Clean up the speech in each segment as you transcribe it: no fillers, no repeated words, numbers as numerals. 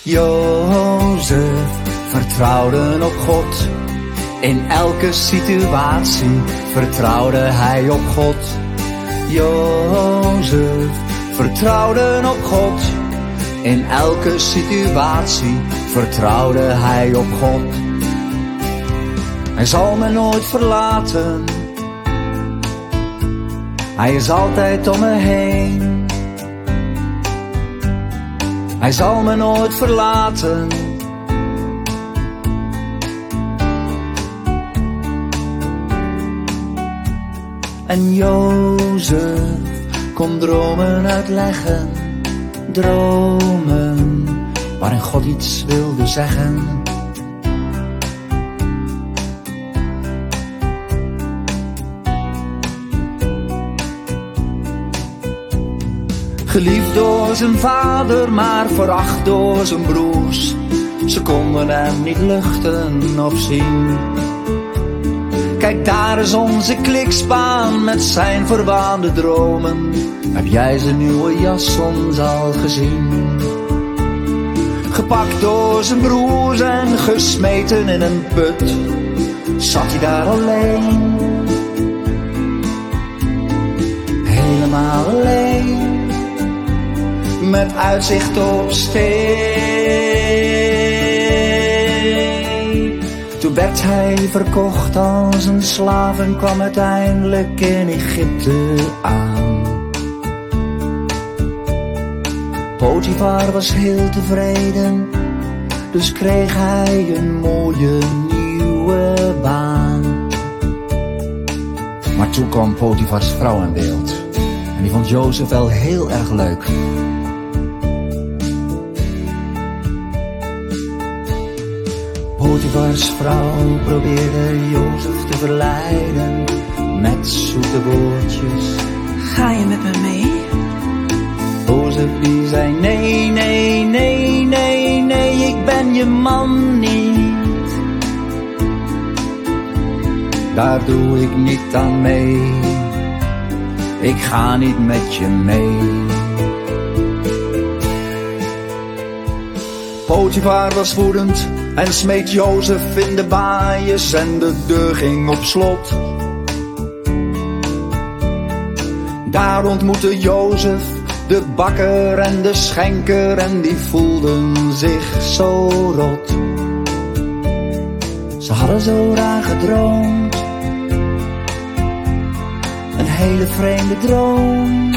Jozef vertrouwde op God. In elke situatie vertrouwde hij op God. Jozef vertrouwde op God. In elke situatie vertrouwde hij op God. Hij zal me nooit verlaten. Hij is altijd om me heen. Hij zal me nooit verlaten. En Jozef kon dromen uitleggen. Dromen waarin God iets wilde zeggen. Geliefd door zijn vader, maar veracht door zijn broers. Ze konden hem niet luchten of zien. Kijk, daar is onze klikspaan met zijn verwaande dromen. Heb jij zijn nieuwe jas soms al gezien? Gepakt door zijn broers en gesmeten in een put, zat hij daar alleen. Helemaal alleen. Met uitzicht op steen. Toen werd hij verkocht als een slaaf en kwam uiteindelijk in Egypte aan. Potifar was heel tevreden, dus kreeg hij een mooie nieuwe baan. Maar toen kwam Potifars vrouw in beeld en die vond Jozef wel heel erg leuk. Potifars vrouw probeerde Jozef te verleiden met zoete woordjes. Ga je met me mee? Jozef die zei nee, nee, nee, nee, nee, ik ben je man niet. Daar doe ik niet aan mee, ik ga niet met je mee. Potifar was woedend en smeet Jozef in de baaiers en de deur ging op slot. Daar ontmoette Jozef de bakker en de schenker en die voelden zich zo rot. Ze hadden zo raar gedroomd, een hele vreemde droom.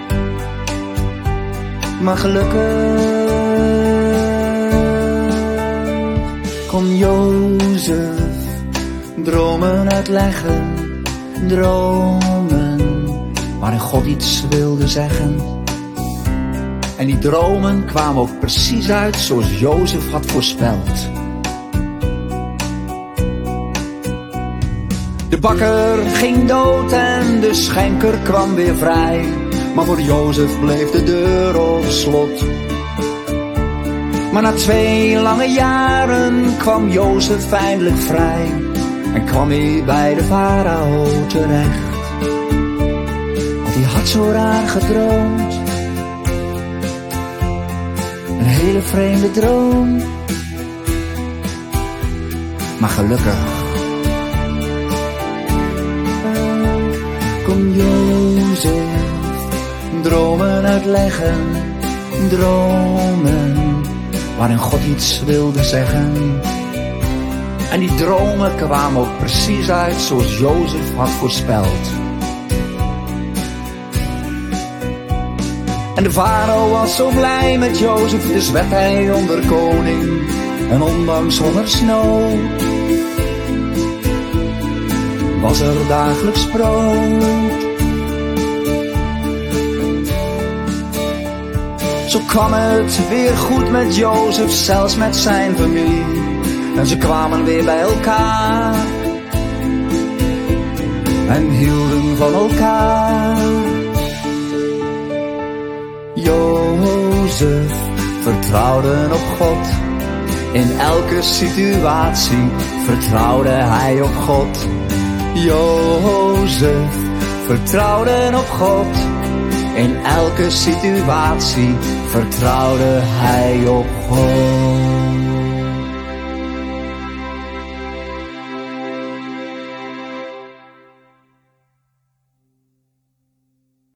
Maar gelukkig kon Jozef dromen uitleggen, dromen waarin God iets wilde zeggen. En die dromen kwamen ook precies uit zoals Jozef had voorspeld. De bakker ging dood en de schenker kwam weer vrij. Maar voor Jozef bleef de deur op slot. Maar na 2 lange jaren kwam Jozef eindelijk vrij. En kwam hij bij de farao terecht. Want hij had zo raar gedroomd. Een hele vreemde droom. Maar gelukkig kon Jozef dromen uitleggen. Dromen waarin God iets wilde zeggen. En die dromen kwamen ook precies uit zoals Jozef had voorspeld. En de farao was zo blij met Jozef, dus werd hij onderkoning. En ondanks hongersnood was er dagelijks brood. Zo kwam het weer goed met Jozef, zelfs met zijn familie. En ze kwamen weer bij elkaar en hielden van elkaar. Jozef vertrouwde op God. In elke situatie vertrouwde hij op God. Jozef vertrouwde op God. In elke situatie vertrouwde hij op God.